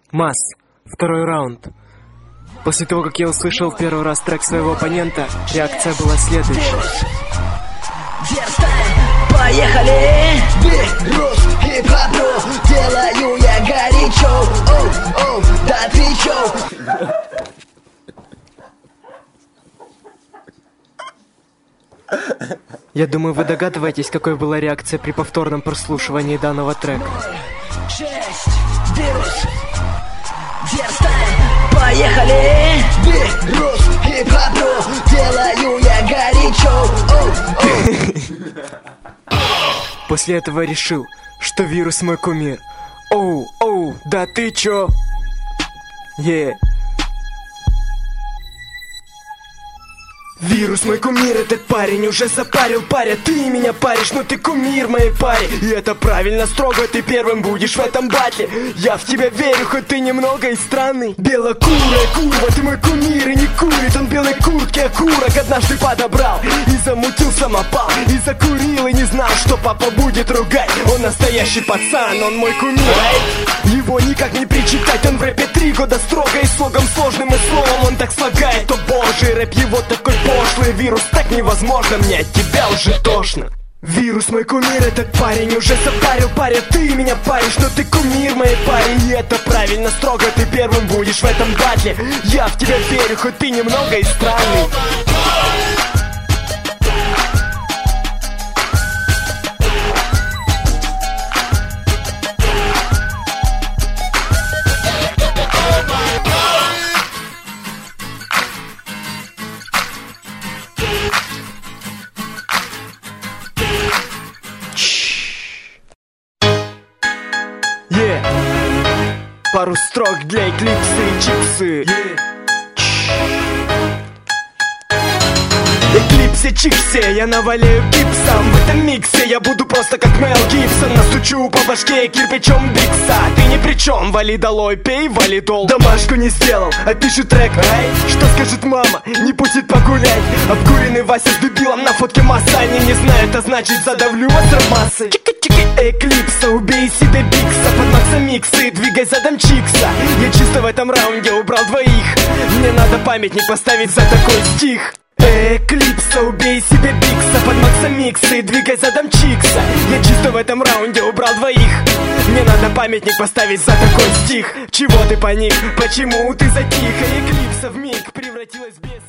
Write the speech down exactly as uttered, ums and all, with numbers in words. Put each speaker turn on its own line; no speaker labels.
Масс, второй раунд. После того, как я услышал первый раз трек своего оппонента, реакция была следующая.
Поехали! Вирус хип-хопу делаю я горячо. Оу, оу, да ты чё?
Я думаю, вы догадываетесь, какой была реакция при повторном прослушивании данного трека.
Шесть, вирус, поехали! Вирус хип-хопу делаю я горячо. Оу, оу.
После этого решил, что Вирус мой кумир. Оу, оу, да ты чё? Е. Yeah. Вирус мой кумир, этот парень уже запарил паря. Ты меня паришь, но ты кумир моей паре. И это правильно, строго, ты первым будешь в этом батле. Я в тебя верю, хоть ты немного и странный. Белокурая курва, ты мой кумир и не курит. Он белой куртки окурок однажды подобрал и замутил самопал, и закурил, и не знал, что папа будет ругать. Он настоящий пацан, он мой кумир. Его никак не причитать, он в рэпе три года строго и слогом сложным, и словом он так слагает. О боже, рэп его такой пошлый. Вирус, так невозможно, мне от тебя уже тошно. Вирус мой кумир, этот парень уже запарил паря. Ты меня паришь, но ты кумир моей паре. И это правильно, строго, ты первым будешь в этом батле. Я в тебя верю, хоть ты немного и странный. Yeah. Пару строк для эклипсы и чиксы. Yeah. Эклипсе, чиксе, я наваляю гипсом. В этом миксе я буду просто как Мел Гибсон. Настучу по башке кирпичом Бикса. Ты ни при чем, вали долой, пей валидол. Домашку не сделал, а пишет трек. Эй, что скажет мама, не пустит погулять. Обкуренный Вася с дебилом на фотке масса. Они не знают, а значит задавлю вас массы. Эклипса, убей себе Бикса. Под Макса миксы, двигай задом чикса. Я чисто в этом раунде убрал двоих. Мне надо памятник поставить за такой стих. Эклипса, убей себе Бикса. Под Макса миксы, двигай задом чикса. Я чисто в этом раунде убрал двоих. Мне надо памятник поставить за такой стих. Чего ты паник? Почему ты затих? Эклипса вмиг превратилась в бес.